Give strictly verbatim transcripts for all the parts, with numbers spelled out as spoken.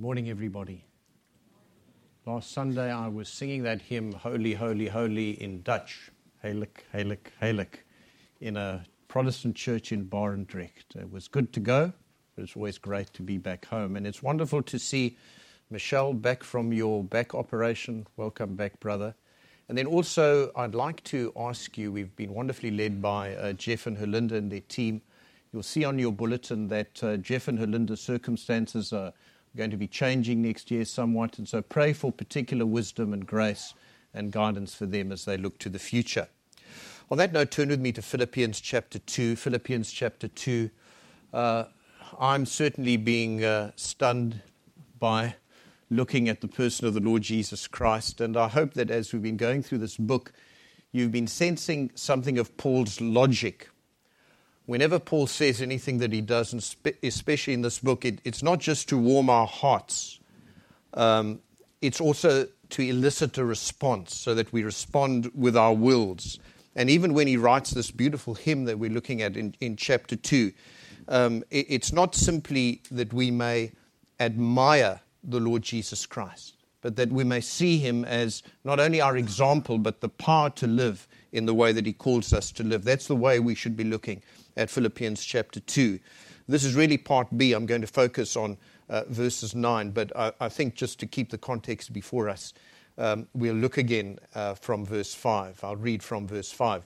Good morning, everybody. Last Sunday I was singing that hymn, Holy, Holy, Holy, in Dutch, Heilig, Heilig, Heilig, in a Protestant church in Barendrecht. It was good to go, but it's always great to be back home. And it's wonderful to see Michelle back from your back operation. Welcome back, brother. And then also I'd like to ask you, we've been wonderfully led by uh, Jeff and Herlinda and their team. You'll see on your bulletin that uh, Jeff and Herlinda's circumstances are going to be changing next year somewhat, and so pray for particular wisdom and grace and guidance for them as they look to the future. On that note, turn with me to Philippians chapter two. Philippians chapter two. Uh, I'm certainly being uh, stunned by looking at the person of the Lord Jesus Christ, and I hope that as we've been going through this book, you've been sensing something of Paul's logic. Whenever Paul says anything that he does, and especially in this book, it, it's not just to warm our hearts. Um, it's also to elicit a response so that we respond with our wills. And even when he writes this beautiful hymn that we're looking at in, in chapter two, um, it, it's not simply that we may admire the Lord Jesus Christ, but that we may see him as not only our example, but the power to live in the way that he calls us to live. That's the way we should be looking at Philippians chapter two. This is really part B. I'm going to focus on uh, verses nine, but I, I think just to keep the context before us, um, we'll look again uh, from verse five. I'll read from verse five.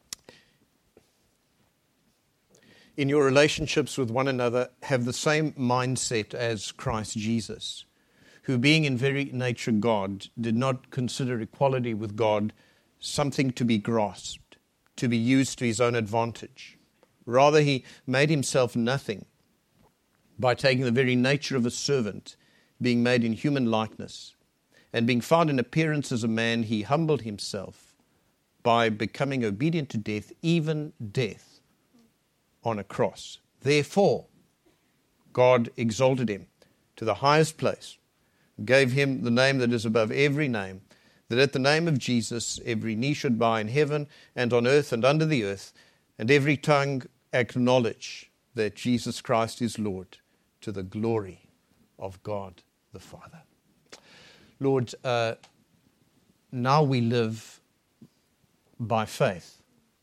In your relationships with one another, have the same mindset as Christ Jesus, who being in very nature God, did not consider equality with God something to be grasped, to be used to his own advantage. Rather, he made himself nothing by taking the very nature of a servant, being made in human likeness. And being found in appearance as a man, he humbled himself by becoming obedient to death, even death on a cross. Therefore, God exalted him to the highest place, gave him the name that is above every name, that at the name of Jesus every knee should bow in heaven and on earth and under the earth, and every tongue acknowledge that Jesus Christ is Lord, to the glory of God the Father. Lord, uh, now we live by faith.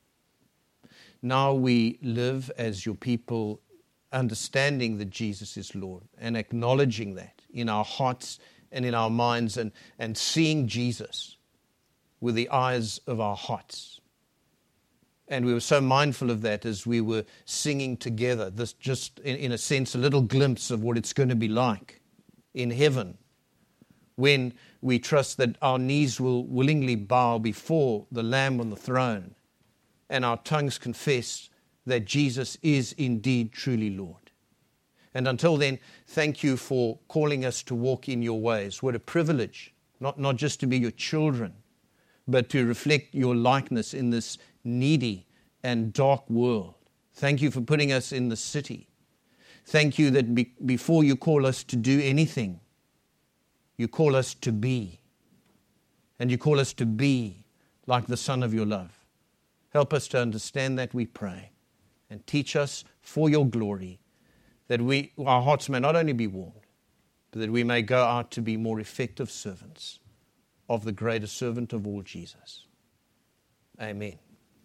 Now we live as your people, understanding that Jesus is Lord and acknowledging that in our hearts and in our minds, and, and seeing Jesus with the eyes of our hearts. And we were so mindful of that as we were singing together, this just, in, in a sense, a little glimpse of what it's going to be like in heaven when we trust that our knees will willingly bow before the Lamb on the throne and our tongues confess that Jesus is indeed truly Lord. And until then, thank you for calling us to walk in your ways. What a privilege, not, not just to be your children, but to reflect your likeness in this needy and dark world. Thank you for putting us in the city. Thank you that be, before you call us to do anything, you call us to be. And you call us to be like the Son of your love. Help us to understand that, we pray. And teach us for your glory, that we, our hearts may not only be warmed, but that we may go out to be more effective servants of the greatest servant of all, Jesus. Amen.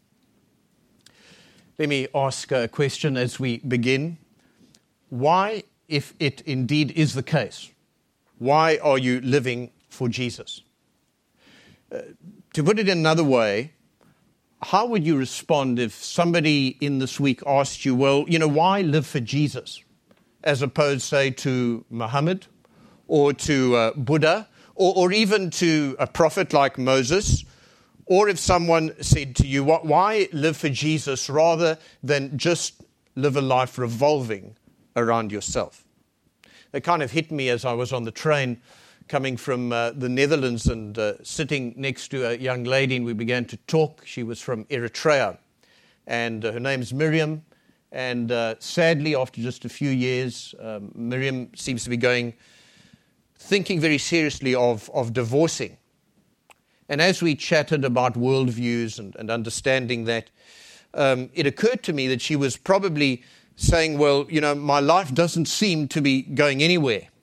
Let me ask a question as we begin. Why, if it indeed is the case, why are you living for Jesus? Uh, to put it in another way, how would you respond if somebody in this week asked you, well, you know, why live for Jesus as opposed, say, to Muhammad or to uh, Buddha or, or even to a prophet like Moses? Or if someone said to you, why live for Jesus rather than just live a life revolving around yourself? It kind of hit me as I was on the train coming from uh, the Netherlands and uh, sitting next to a young lady, and we began to talk. She was from Eritrea, and uh, her name's Miriam. And uh, sadly, after just a few years, um, Miriam seems to be going, thinking very seriously of, of divorcing. And as we chatted about worldviews and, and understanding that, um, it occurred to me that she was probably saying, well, you know, my life doesn't seem to be going anywhere.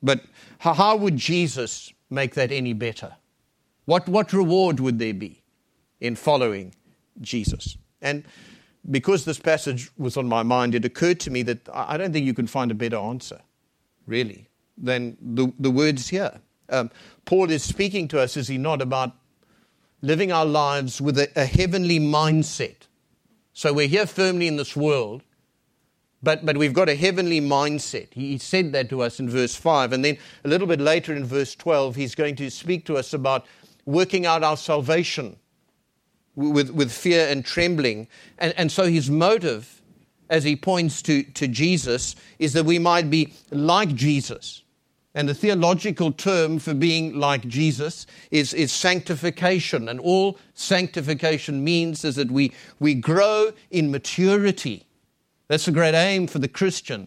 But how, how would Jesus make that any better? What, what reward would there be in following Jesus? And because this passage was on my mind, it occurred to me that I don't think you can find a better answer, really, than the, the words here. Um, Paul is speaking to us, is he not, about living our lives with a, a heavenly mindset. So we're here firmly in this world, but, but we've got a heavenly mindset. He, he said that to us in verse five. And then a little bit later in verse twelve, he's going to speak to us about working out our salvation with, with fear and trembling. And, and so his motive, as he points to, to Jesus, is that we might be like Jesus. And the theological term for being like Jesus is, is sanctification. And all sanctification means is that we, we grow in maturity. That's the great aim for the Christian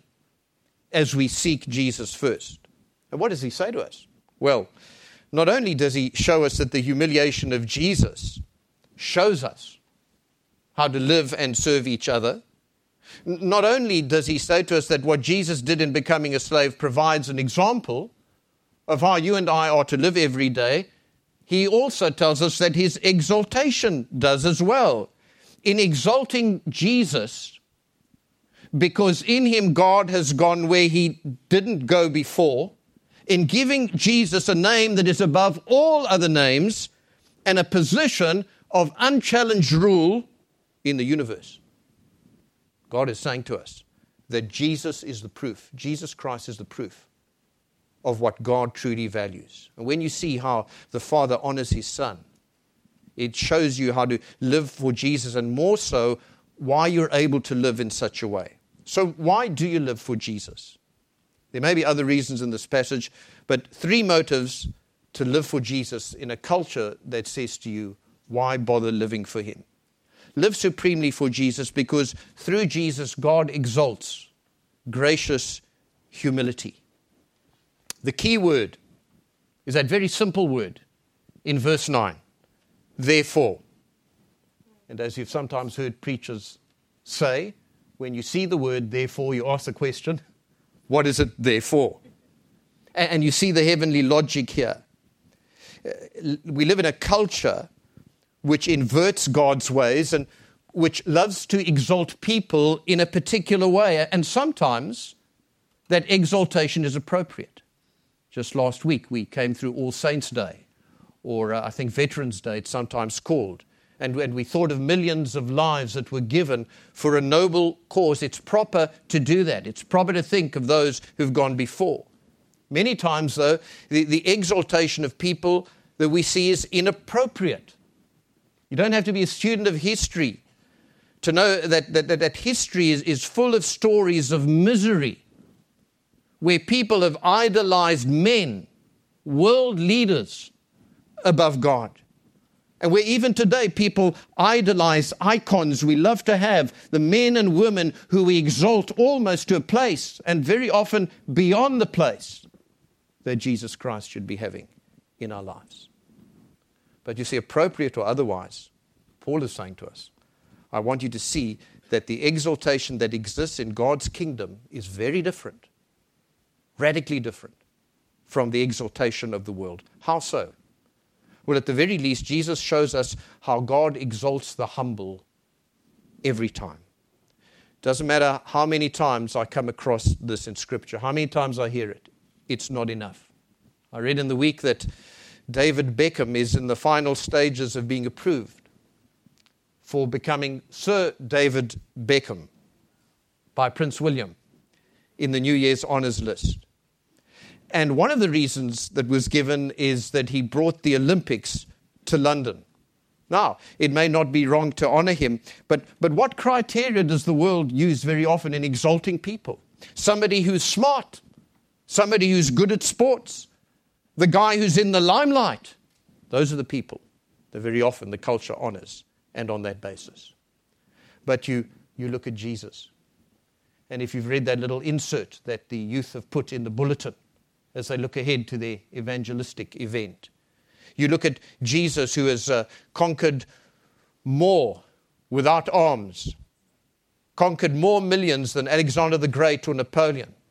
as we seek Jesus first. And what does he say to us? Well, not only does he show us that the humiliation of Jesus shows us how to live and serve each other, not only does he say to us that what Jesus did in becoming a slave provides an example of how you and I are to live every day, he also tells us that his exaltation does as well. In exalting Jesus, because in him God has gone where he didn't go before, in giving Jesus a name that is above all other names and a position of unchallenged rule in the universe. God is saying to us that Jesus is the proof. Jesus Christ is the proof of what God truly values. And when you see how the Father honors his Son, it shows you how to live for Jesus, and more so, why you're able to live in such a way. So why do you live for Jesus? There may be other reasons in this passage, but three motives to live for Jesus in a culture that says to you, why bother living for him? Live supremely for Jesus because through Jesus, God exalts gracious humility. The key word is that very simple word in verse nine, therefore. And as you've sometimes heard preachers say, when you see the word therefore, you ask the question, what is it therefore? And you see the heavenly logic here. We live in a culture which inverts God's ways and which loves to exalt people in a particular way. And sometimes that exaltation is appropriate. Just last week we came through All Saints' Day, or uh, I think Veterans' Day it's sometimes called. And when we thought of millions of lives that were given for a noble cause, it's proper to do that. It's proper to think of those who've gone before. Many times, though, the, the exaltation of people that we see is inappropriate. You don't have to be a student of history to know that, that, that history is, is full of stories of misery where people have idolized men, world leaders, above God. And where even today people idolize icons we love to have, the men and women who we exalt almost to a place and very often beyond the place that Jesus Christ should be having in our lives. But you see, appropriate or otherwise, Paul is saying to us, I want you to see that the exaltation that exists in God's kingdom is very different, radically different from the exaltation of the world. How so? Well, at the very least, Jesus shows us how God exalts the humble every time. Doesn't matter how many times I come across this in Scripture, how many times I hear it, it's not enough. I read in the week that David Beckham is in the final stages of being approved for becoming Sir David Beckham by Prince William in the New Year's Honours List. And one of the reasons that was given is that he brought the Olympics to London. Now, it may not be wrong to honor him, but, but what criteria does the world use very often in exalting people? Somebody who's smart, somebody who's good at sports, the guy who's in the limelight. Those are the people that very often the culture honors, and on that basis. But you, you look at Jesus. And if you've read that little insert that the youth have put in the bulletin as they look ahead to their evangelistic event, you look at Jesus, who has uh, conquered more without arms, conquered more millions than Alexander the Great or Napoleon,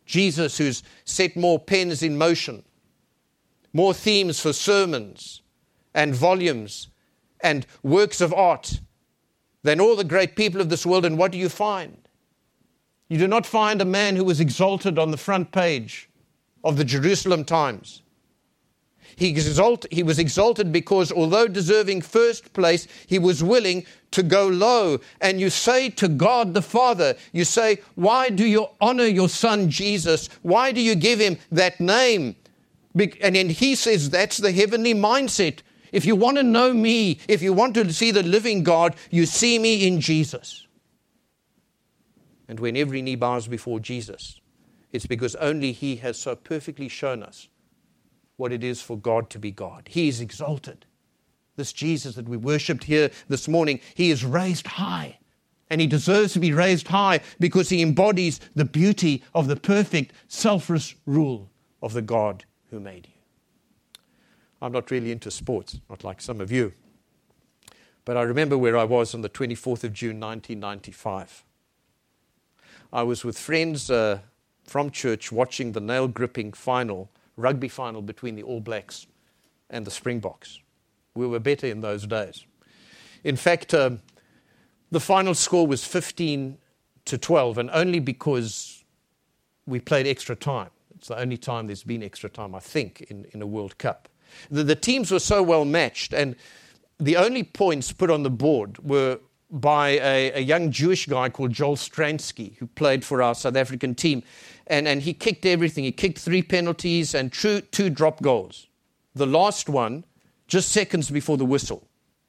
Jesus who's set more pens in motion, more themes for sermons and volumes and works of art than all the great people of this world. And what do you find? You do not find a man who was exalted on the front page of the Jerusalem Times. He, exalt, he was exalted because although deserving first place, he was willing to go low. And you say to God the Father, you say, why do you honor your son Jesus? Why do you give him that name? And then he says that's the heavenly mindset. If you want to know me, if you want to see the living God, you see me in Jesus. And when every knee bows before Jesus, it's because only he has so perfectly shown us what it is for God to be God. He is exalted. This Jesus that we worshipped here this morning, he is raised high. And he deserves to be raised high because he embodies the beauty of the perfect, selfless rule of the God who made you. I'm not really into sports, not like some of you. But I remember where I was on the twenty-fourth of June, nineteen ninety-five. I was with friends uh, from church watching the nail-gripping final rugby final between the All Blacks and the Springboks. We were better in those days. In fact, um, the final score was fifteen to twelve, and only because we played extra time. It's the only time there's been extra time, I think, in, in a World Cup. The, the teams were so well matched, and the only points put on the board were by a, a young Jewish guy called Joel Stransky, who played for our South African team. And, and he kicked everything. He kicked three penalties and two, two drop goals. The last one, just seconds before the whistle.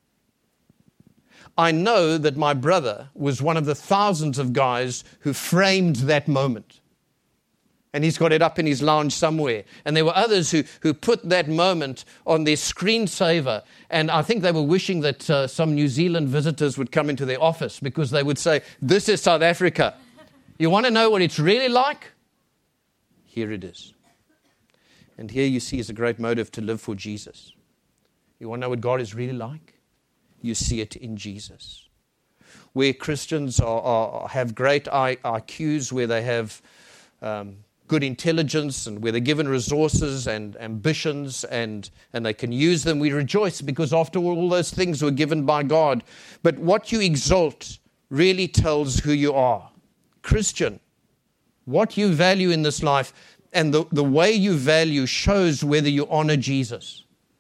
I know that my brother was one of the thousands of guys who framed that moment. And he's got it up in his lounge somewhere. And there were others who, who put that moment on their screensaver. And I think they were wishing that uh, some New Zealand visitors would come into their office because they would say, this is South Africa. You want to know what it's really like? Here it is. And here you see is a great motive to live for Jesus. You want to know what God is really like? You see it in Jesus. Where Christians are, are, have great I Qs, where they have um, good intelligence and where they're given resources and ambitions and, and they can use them, we rejoice because after all, all those things were given by God. But what you exalt really tells who you are. Christian, what you value in this life and the, the way you value shows whether you honor Jesus.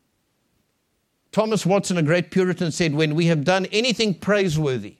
Thomas Watson, a great Puritan, said, when we have done anything praiseworthy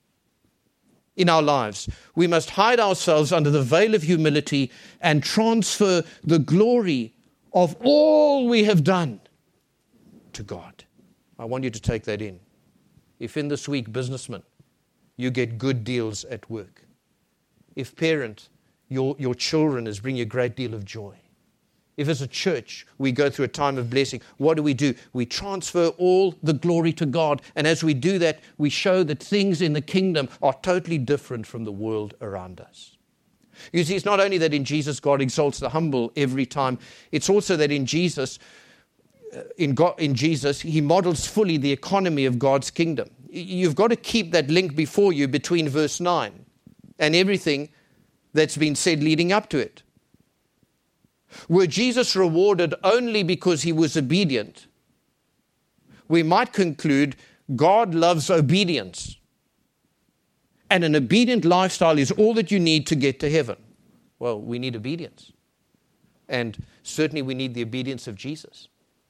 in our lives, we must hide ourselves under the veil of humility and transfer the glory of all we have done to God. I want you to take that in. If in this week, businessman, you get good deals at work. If parent, your, your children is bringing a great deal of joy. If as a church we go through a time of blessing, what do we do? We transfer all the glory to God. And as we do that, we show that things in the kingdom are totally different from the world around us. You see, it's not only that in Jesus God exalts the humble every time. It's also that in Jesus, in God, in Jesus, he models fully the economy of God's kingdom. You've got to keep that link before you between verse nine and everything that's been said leading up to it. Were Jesus rewarded only because he was obedient? We might conclude God loves obedience. And an obedient lifestyle is all that you need to get to heaven. Well, we need obedience. And certainly we need the obedience of Jesus.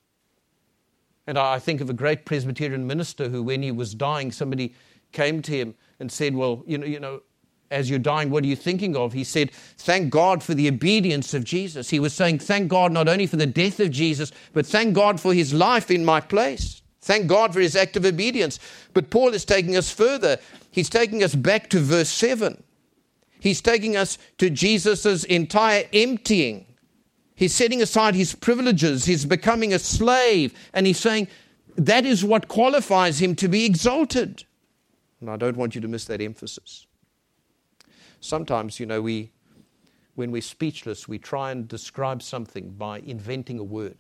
And I think of a great Presbyterian minister who, when he was dying, somebody came to him and said, well, you know, you know, as you're dying, what are you thinking of? He said, thank God for the obedience of Jesus. He was saying, thank God not only for the death of Jesus, but thank God for his life in my place. Thank God for his act of obedience. But Paul is taking us further. He's taking us back to verse seven. He's taking us to Jesus' entire emptying. He's setting aside his privileges. He's becoming a slave. And he's saying that is what qualifies him to be exalted. And I don't want you to miss that emphasis. Sometimes, you know, we, when we're speechless, we try and describe something by inventing a word.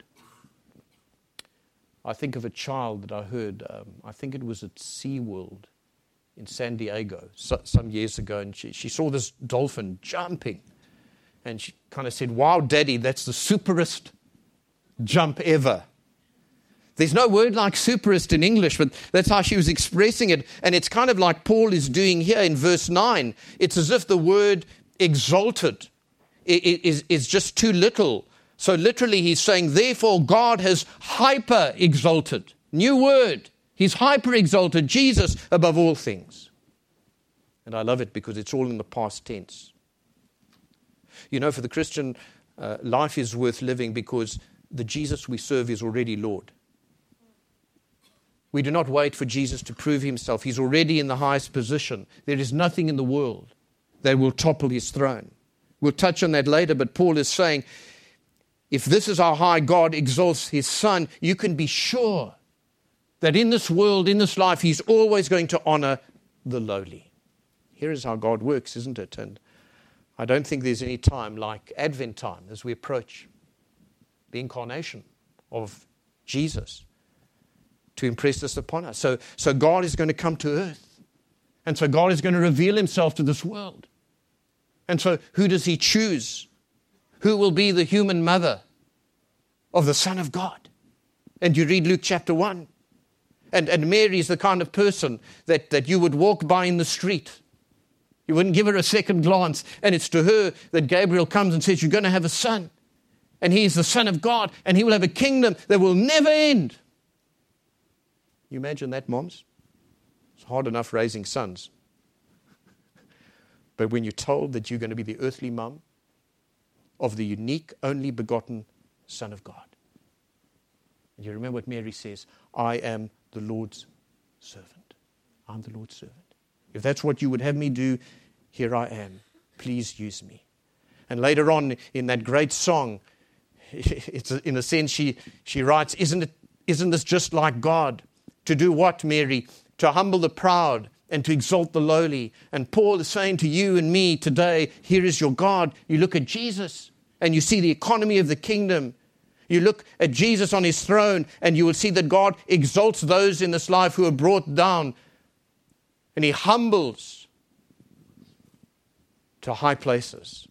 I think of a child that I heard, um, I think it was at SeaWorld in San Diego so, some years ago, and she, she saw this dolphin jumping. And she kind of said, wow, Daddy, that's the superest jump ever. There's no word like superest in English, but that's how she was expressing it. And it's kind of like Paul is doing here in verse nine. It's as if the word exalted is, is just too little. So literally he's saying, therefore God has hyper exalted. New word. He's hyper exalted Jesus above all things. And I love it because it's all in the past tense. You know, for the Christian, uh, life is worth living because the Jesus we serve is already Lord. We do not wait for Jesus to prove himself. He's already in the highest position. There is nothing in the world that will topple his throne. We'll touch on that later, but Paul is saying, if this is how high God exalts his Son, you can be sure that in this world, in this life, he's always going to honor the lowly. Here is how God works, isn't it? And I don't think there's any time like Advent time as we approach the incarnation of Jesus to impress this upon us. So, so God is going to come to earth. And so God is going to reveal himself to this world. And so who does he choose? Who will be the human mother of the Son of God? And you read Luke chapter one. And, and Mary is the kind of person that, that you would walk by in the street. You wouldn't give her a second glance. And it's to her that Gabriel comes and says, you're going to have a son. And he is the Son of God. And he will have a kingdom that will never end. You imagine that, moms? It's hard enough raising sons. But when you're told that you're going to be the earthly mum of the unique, only begotten Son of God. And you remember what Mary says, I am the Lord's servant. I'm the Lord's servant. If that's what you would have me do, here I am. Please use me. And later on in that great song, it's in a sense she, she writes, isn't it, isn't this just like God? To do what, Mary? To humble the proud and to exalt the lowly. And Paul is saying to you and me today, here is your God. You look at Jesus and you see the economy of the kingdom. You look at Jesus on his throne and you will see that God exalts those in this life who are brought down. And he humbles to high places.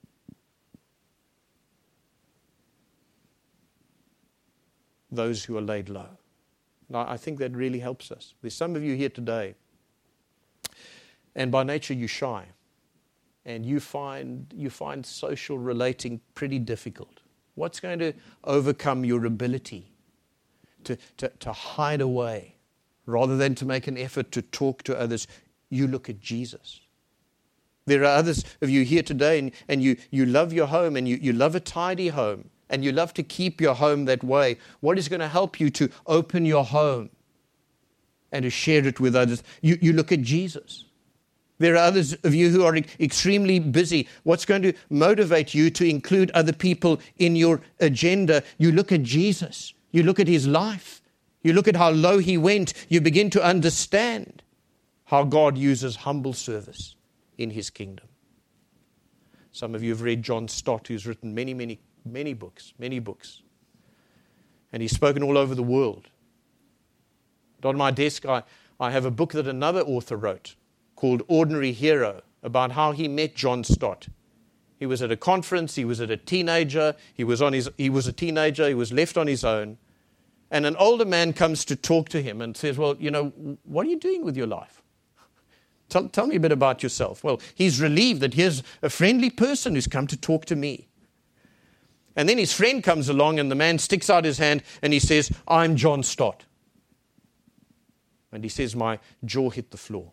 Those who are laid low. Now, I think that really helps us. There's some of you here today, and by nature you're shy, and you find you find social relating pretty difficult. What's going to overcome your ability to, to, to hide away rather than to make an effort to talk to others? You look at Jesus. There are others of you here today, and, and you, you love your home, and you, you love a tidy home. And you love to keep your home that way. What is going to help you to open your home and to share it with others? You, you look at Jesus. There are others of you who are extremely busy. What's going to motivate you to include other people in your agenda? You look at Jesus. You look at his life. You look at how low he went. You begin to understand how God uses humble service in his kingdom. Some of you have read John Stott, who's written many, many Many books, many books. And he's spoken all over the world. And on my desk, I, I have a book that another author wrote called Ordinary Hero, about how he met John Stott. He was at a conference, he was at a teenager, he was on his he was a teenager, he was left on his own. And an older man comes to talk to him and says, well, you know, what are you doing with your life? Tell, tell me a bit about yourself. Well, he's relieved that here's a friendly person who's come to talk to me. And then his friend comes along and the man sticks out his hand and he says, I'm John Stott. And he says, my jaw hit the floor.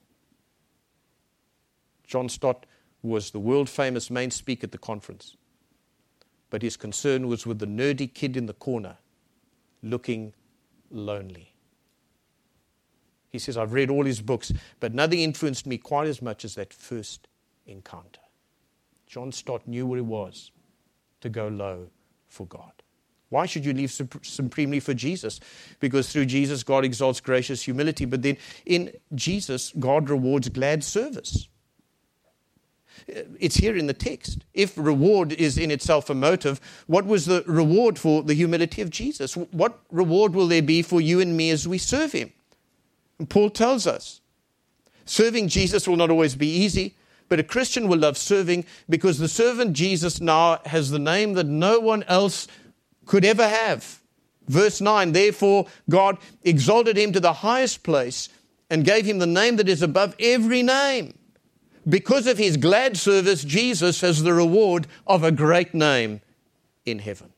John Stott was the world-famous main speaker at the conference. But his concern was with the nerdy kid in the corner, looking lonely. He says, I've read all his books, but nothing influenced me quite as much as that first encounter. John Stott knew what it was to go low for God. Why should you live supremely for Jesus? Because through Jesus, God exalts gracious humility. But then in Jesus, God rewards glad service. It's here in the text. If reward is in itself a motive, what was the reward for the humility of Jesus? What reward will there be for you and me as we serve him? And Paul tells us, serving Jesus will not always be easy, But a Christian will love serving because the servant Jesus now has the name that no one else could ever have. Verse nine, therefore God exalted him to the highest place and gave him the name that is above every name. Because of his glad service, Jesus has the reward of a great name in heaven.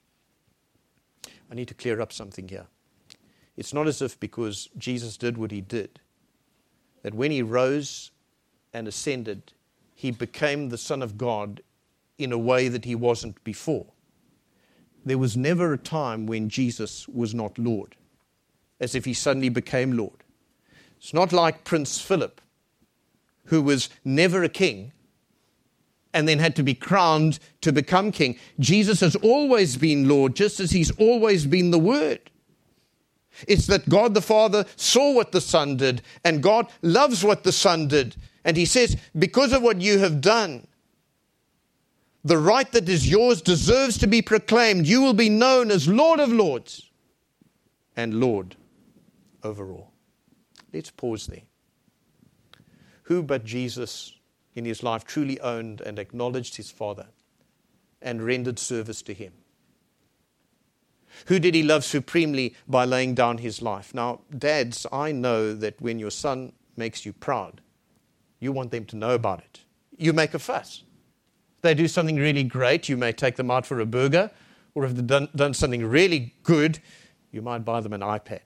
I need to clear up something here. It's not as if because Jesus did what he did, that when he rose and ascended, he became the Son of God in a way that he wasn't before. There was never a time when Jesus was not Lord, as if he suddenly became Lord. It's not like Prince Philip, who was never a king and then had to be crowned to become king. Jesus has always been Lord, just as he's always been the Word. It's that God the Father saw what the Son did, and God loves what the Son did. And he says, because of what you have done, the right that is yours deserves to be proclaimed. You will be known as Lord of Lords and Lord over all. Let's pause there. Who but Jesus in his life truly owned and acknowledged his Father and rendered service to him? Who did he love supremely by laying down his life? Now, dads, I know that when your son makes you proud, you want them to know about it. You make a fuss. If they do something really great, you may take them out for a burger, or if they've done, done something really good, you might buy them an iPad.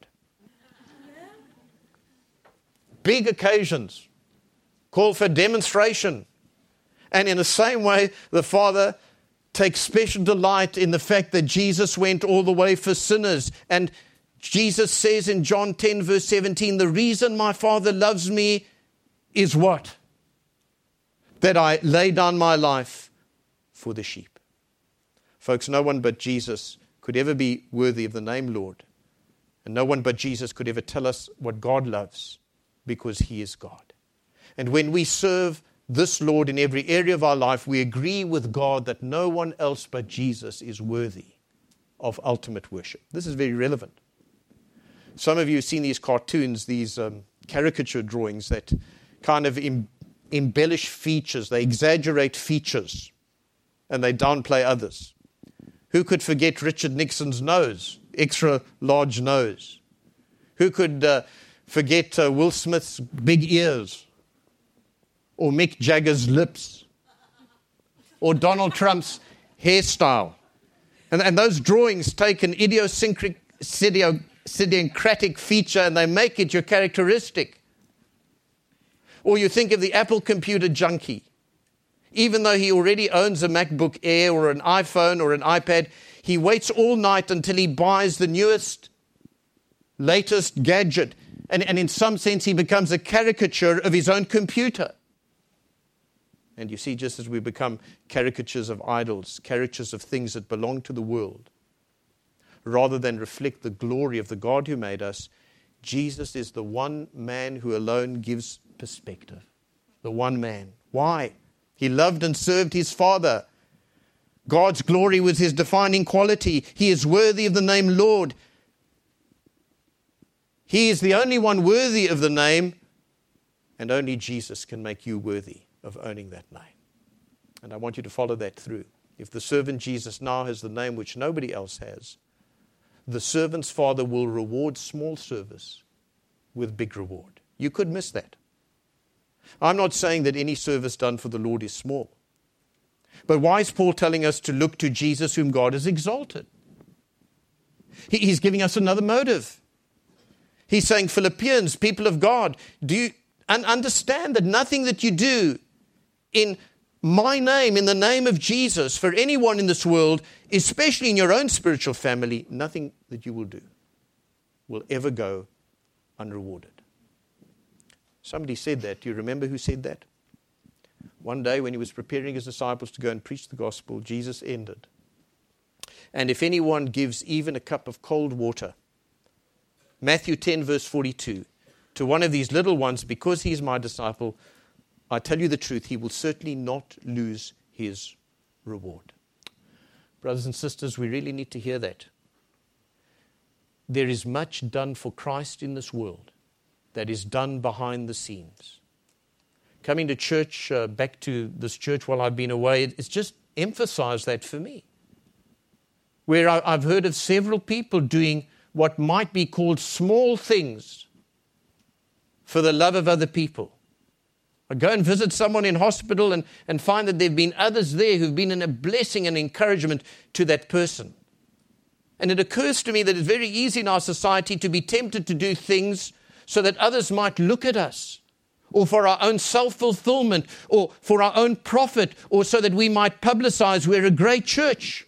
Big occasions call for demonstration. And in the same way, the Father takes special delight in the fact that Jesus went all the way for sinners. And Jesus says in John ten, verse seventeen, the reason my Father loves me is what? That I lay down my life for the sheep. Folks, no one but Jesus could ever be worthy of the name Lord. And no one but Jesus could ever tell us what God loves, because he is God. And when we serve this Lord in every area of our life, we agree with God that no one else but Jesus is worthy of ultimate worship. This is very relevant. Some of you have seen these cartoons, these um, caricature drawings that kind of em- embellish features. They exaggerate features and they downplay others. Who could forget Richard Nixon's nose, extra large nose? Who could uh, forget uh, Will Smith's big ears? Or Mick Jagger's lips? Or Donald Trump's hairstyle? And, and those drawings take an idiosyncratic, idiosyncratic feature and they make it your characteristic. Or you think of the Apple computer junkie. Even though he already owns a MacBook Air or an iPhone or an iPad, he waits all night until he buys the newest, latest gadget. And, and in some sense, he becomes a caricature of his own computer. And you see, just as we become caricatures of idols, caricatures of things that belong to the world, rather than reflect the glory of the God who made us, Jesus is the one man who alone gives perspective. The one man. Why? He loved and served his Father. God's glory was his defining quality. He is worthy of the name Lord. He is the only one worthy of the name, and only Jesus can make you worthy of owning that name. And I want you to follow that through. If the servant Jesus now has the name which nobody else has, the servant's Father will reward small service with big reward. You could miss that. I'm not saying that any service done for the Lord is small. But why is Paul telling us to look to Jesus whom God has exalted? He, he's giving us another motive. He's saying, Philippians, people of God, do you and understand that nothing that you do in my name, in the name of Jesus, for anyone in this world, especially in your own spiritual family, nothing that you will do will ever go unrewarded. Somebody said that. Do you remember who said that? One day when he was preparing his disciples to go and preach the gospel, Jesus ended. And if anyone gives even a cup of cold water, Matthew ten verse forty-two, to one of these little ones, because he is my disciple, I tell you the truth, he will certainly not lose his reward. Brothers and sisters, we really need to hear that. There is much done for Christ in this world that is done behind the scenes. Coming to church, uh, back to this church while I've been away, it's just emphasized that for me. Where I, I've heard of several people doing what might be called small things for the love of other people. I go and visit someone in hospital and, and find that there have been others there who've been in a blessing and encouragement to that person. And it occurs to me that it's very easy in our society to be tempted to do things so that others might look at us, or for our own self-fulfillment, or for our own profit, or so that we might publicize we're a great church.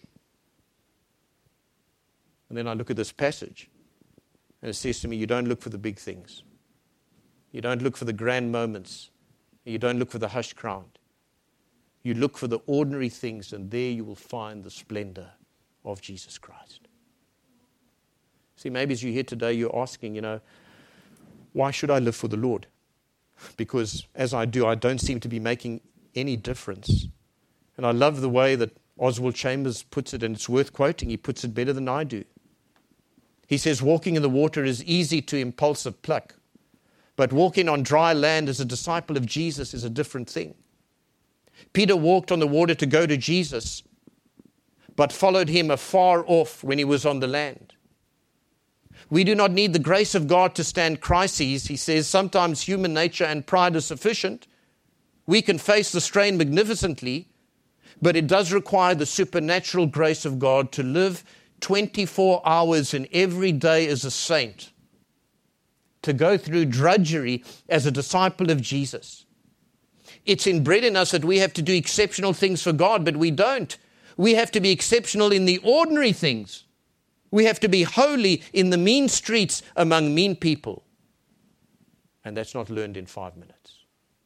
And then I look at this passage, and it says to me, you don't look for the big things. You don't look for the grand moments. You don't look for the hushed crowd. You look for the ordinary things, and there you will find the splendor of Jesus Christ. See, maybe as you're here today, you're asking, you know, why should I live for the Lord? Because as I do, I don't seem to be making any difference. And I love the way that Oswald Chambers puts it, and it's worth quoting. He puts it better than I do. He says, walking in the water is easy to impulsive pluck, but walking on dry land as a disciple of Jesus is a different thing. Peter walked on the water to go to Jesus, but followed him afar off when he was on the land. We do not need the grace of God to stand crises. He says sometimes human nature and pride are sufficient. We can face the strain magnificently, but it does require the supernatural grace of God to live twenty-four hours in every day as a saint, to go through drudgery as a disciple of Jesus. It's inbred in us that we have to do exceptional things for God, but we don't. We have to be exceptional in the ordinary things. We have to be holy in the mean streets among mean people. And that's not learned in five minutes.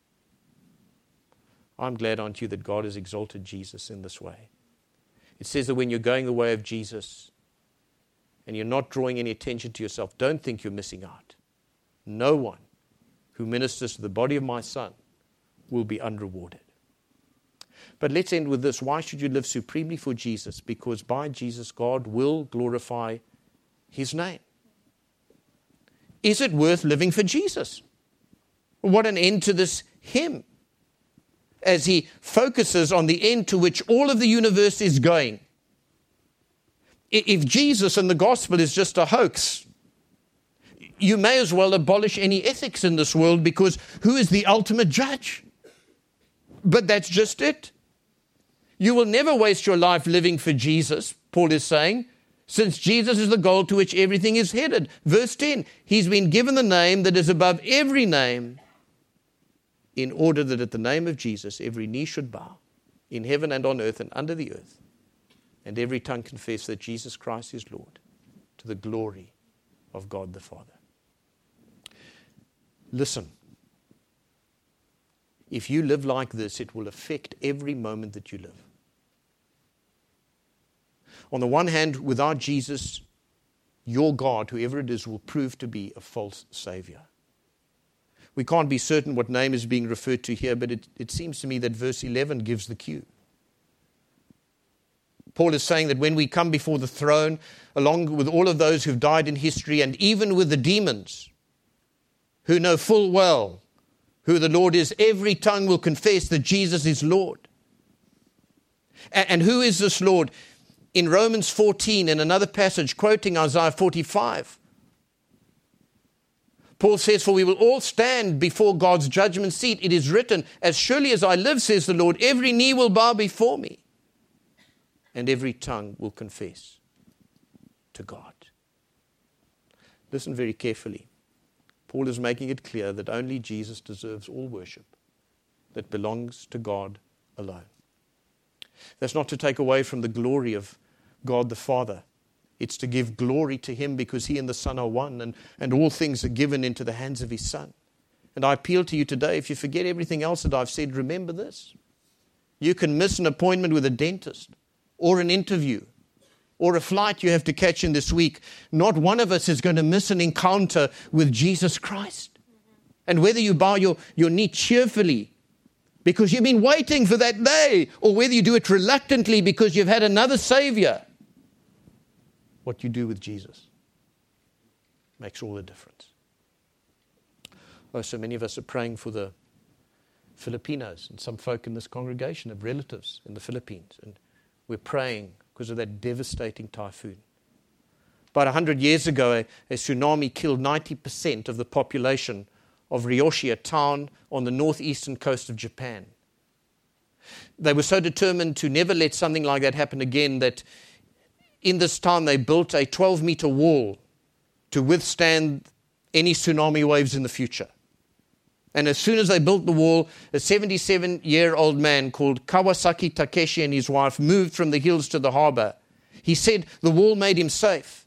I'm glad, aren't you, that God has exalted Jesus in this way. It says that when you're going the way of Jesus and you're not drawing any attention to yourself, don't think you're missing out. No one who ministers to the body of my Son will be unrewarded. But let's end with this. Why should you live supremely for Jesus? Because by Jesus, God will glorify His name. Is it worth living for Jesus? What an end to this hymn, as he focuses on the end to which all of the universe is going. If Jesus and the gospel is just a hoax, you may as well abolish any ethics in this world, because who is the ultimate judge? But that's just it. You will never waste your life living for Jesus, Paul is saying, since Jesus is the goal to which everything is headed. Verse ten, he's been given the name that is above every name, in order that at the name of Jesus every knee should bow, in heaven and on earth and under the earth, and every tongue confess that Jesus Christ is Lord, to the glory of God the Father. Listen. If you live like this, it will affect every moment that you live. On the one hand, without Jesus, your God, whoever it is, will prove to be a false savior. We can't be certain what name is being referred to here, but it, it seems to me that verse eleven gives the cue. Paul is saying that when we come before the throne, along with all of those who've died in history, and even with the demons, who know full well who the Lord is, every tongue will confess that Jesus is Lord. And, and who is this Lord? In Romans fourteen, in another passage, quoting Isaiah forty-five, Paul says, for we will all stand before God's judgment seat. It is written, as surely as I live, says the Lord, every knee will bow before me, and every tongue will confess to God. Listen very carefully. Paul is making it clear that only Jesus deserves all worship that belongs to God alone. That's not to take away from the glory of God the Father. It's to give glory to Him, because He and the Son are one, and, and all things are given into the hands of His Son. And I appeal to you today, if you forget everything else that I've said, remember this. You can miss an appointment with a dentist, or an interview, or a flight you have to catch in this week. Not one of us is going to miss an encounter with Jesus Christ. And whether you bow your, your knee cheerfully because you've been waiting for that day, or whether you do it reluctantly because you've had another Savior, what you do with Jesus makes all the difference. Oh, so many of us are praying for the Filipinos, and some folk in this congregation have relatives in the Philippines, and we're praying because of that devastating typhoon. About one hundred years ago, a, a tsunami killed ninety percent of the population of Ryoshi, a town on the northeastern coast of Japan. They were so determined to never let something like that happen again that in this time they built a twelve-meter wall to withstand any tsunami waves in the future. And as soon as they built the wall, a seventy-seven-year-old man called Kawasaki Takeshi and his wife moved from the hills to the harbor. He said the wall made him safe.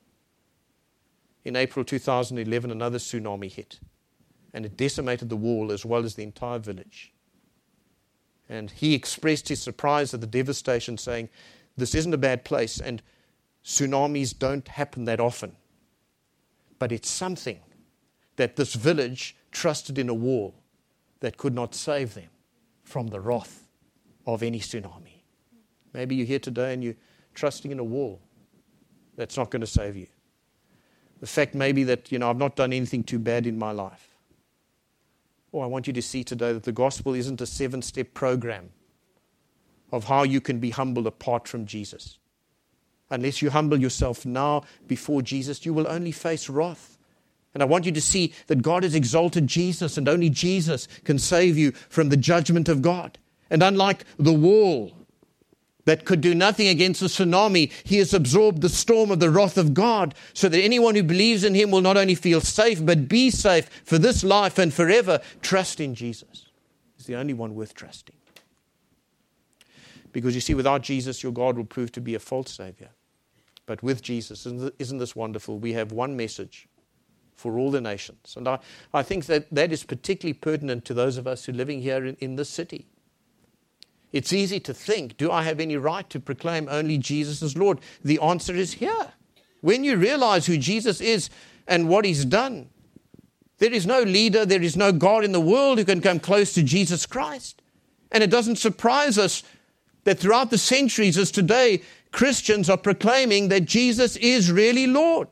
In April two thousand eleven, another tsunami hit, and it decimated the wall as well as the entire village. And he expressed his surprise at the devastation, saying, this isn't a bad place, and tsunamis don't happen that often. But it's something that this village trusted in a wall that could not save them from the wrath of any tsunami. Maybe you're here today and you're trusting in a wall that's not going to save you. The fact maybe that, you know, I've not done anything too bad in my life. Or I want you to see today that the gospel isn't a seven-step program of how you can be humble apart from Jesus. Unless you humble yourself now before Jesus, you will only face wrath. And I want you to see that God has exalted Jesus, and only Jesus can save you from the judgment of God. And unlike the wall that could do nothing against the tsunami, he has absorbed the storm of the wrath of God, so that anyone who believes in him will not only feel safe, but be safe for this life and forever. Trust in Jesus. He's the only one worth trusting. Because you see, without Jesus, your God will prove to be a false savior. But with Jesus, isn't this wonderful? We have one message for all the nations. And I, I think that that is particularly pertinent to those of us who are living here in, in this city. It's easy to think, do I have any right to proclaim only Jesus as Lord? The answer is here. When you realize who Jesus is and what he's done, there is no leader, there is no God in the world who can come close to Jesus Christ. And it doesn't surprise us that throughout the centuries as today, Christians are proclaiming that Jesus is really Lord.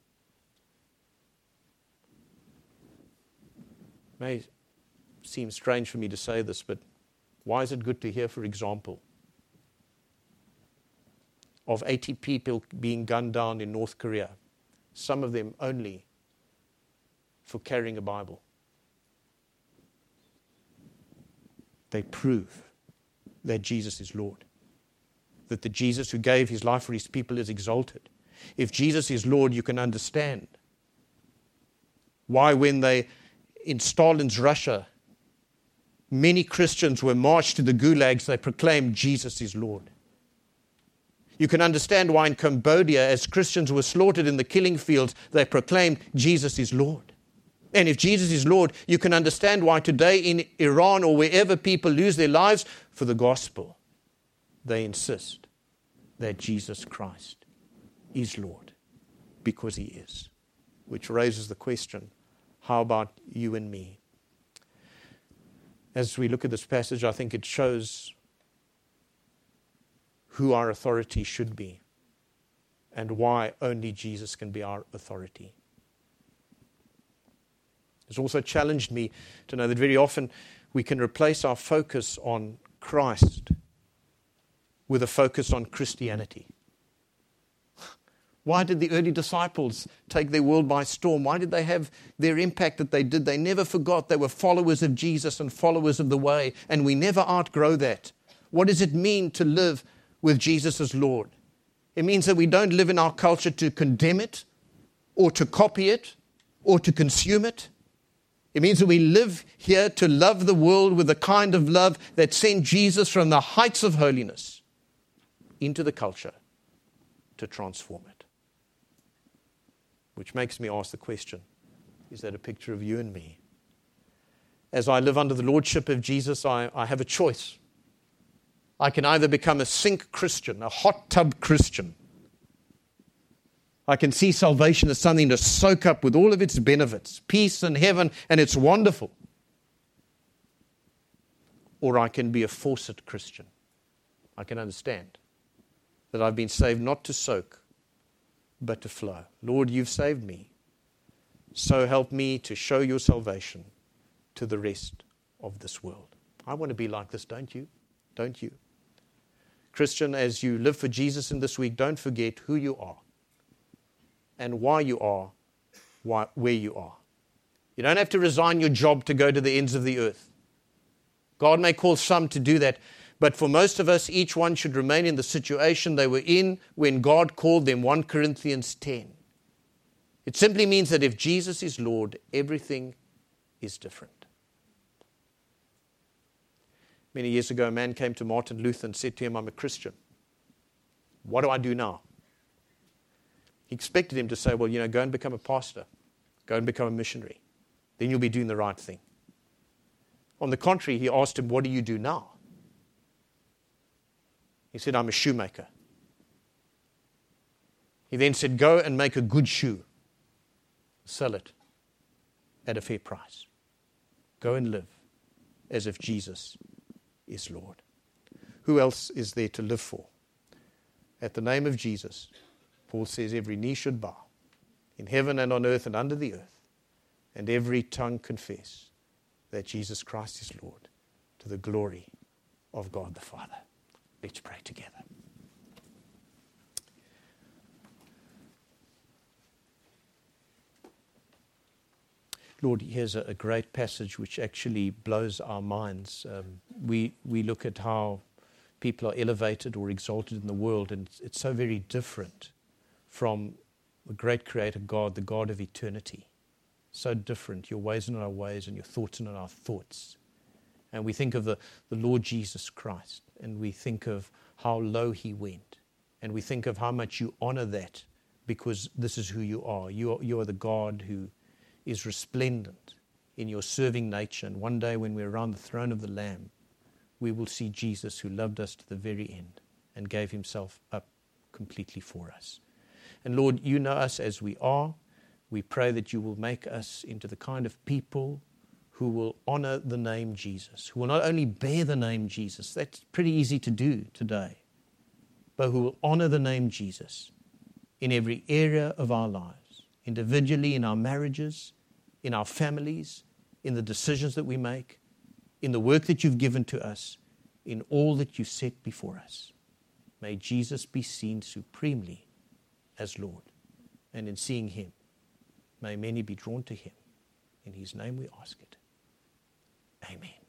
It may seem strange for me to say this, but why is it good to hear, for example, of eighty people being gunned down in North Korea, some of them only for carrying a Bible? They prove that Jesus is Lord, that the Jesus who gave his life for his people is exalted. If Jesus is Lord, you can understand why when they, in Stalin's Russia, many Christians were marched to the gulags, they proclaimed Jesus is Lord. You can understand why in Cambodia, as Christians were slaughtered in the killing fields, they proclaimed Jesus is Lord. And if Jesus is Lord, you can understand why today in Iran or wherever people lose their lives for the gospel, they insist that Jesus Christ is Lord, because he is. Which raises the question, how about you and me? As we look at this passage, I think it shows who our authority should be and why only Jesus can be our authority. It's also challenged me to know that very often we can replace our focus on Christ with a focus on Christianity. Why did the early disciples take their world by storm? Why did they have their impact that they did? They never forgot they were followers of Jesus and followers of the way, and we never outgrow that. What does it mean to live with Jesus as Lord? It means that we don't live in our culture to condemn it, or to copy it, or to consume it. It means that we live here to love the world with the kind of love that sent Jesus from the heights of holiness into the culture to transform it. Which makes me ask the question, is that a picture of you and me? As I live under the lordship of Jesus, I, I have a choice. I can either become a sink Christian, a hot tub Christian. I can see salvation as something to soak up with all of its benefits, peace and heaven, and it's wonderful. Or I can be a faucet Christian. I can understand that I've been saved not to soak, but to flow. Lord, you've saved me. So help me to show your salvation to the rest of this world. I want to be like this, don't you? Don't you? Christian, as you live for Jesus in this week, don't forget who you are and why you are why, where you are. You don't have to resign your job to go to the ends of the earth. God may call some to do that, but for most of us, each one should remain in the situation they were in when God called them, First Corinthians ten. It simply means that if Jesus is Lord, everything is different. Many years ago, a man came to Martin Luther and said to him, I'm a Christian. What do I do now? He expected him to say, well, you know, go and become a pastor. Go and become a missionary. Then you'll be doing the right thing. On the contrary, he asked him, what do you do now? He said, I'm a shoemaker. He then said, go and make a good shoe. Sell it at a fair price. Go and live as if Jesus is Lord. Who else is there to live for? At the name of Jesus, Paul says every knee should bow, in heaven and on earth and under the earth, and every tongue confess that Jesus Christ is Lord, to the glory of God the Father. Let's pray together. Lord, here's a, a great passage which actually blows our minds. Um, we we look at how people are elevated or exalted in the world, and it's, it's so very different from the great Creator God, the God of eternity. So different. Your ways are not our ways, and your thoughts are not our thoughts. And we think of the, the Lord Jesus Christ, and we think of how low He went, and we think of how much you honor that because this is who you are. You are, you are the God who is resplendent in your serving nature. And one day when we're around the throne of the Lamb, we will see Jesus who loved us to the very end and gave Himself up completely for us. And Lord, you know us as we are. We pray that you will make us into the kind of people who will honor the name Jesus, who will not only bear the name Jesus, that's pretty easy to do today, but who will honor the name Jesus in every area of our lives. Individually, in our marriages, in our families, in the decisions that we make, in the work that you've given to us, in all that you set before us. May Jesus be seen supremely as Lord. And in seeing Him, may many be drawn to Him. In His name we ask it. Amen.